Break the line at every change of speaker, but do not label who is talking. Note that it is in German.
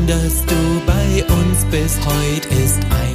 dass du bei uns bist. Heut ist ein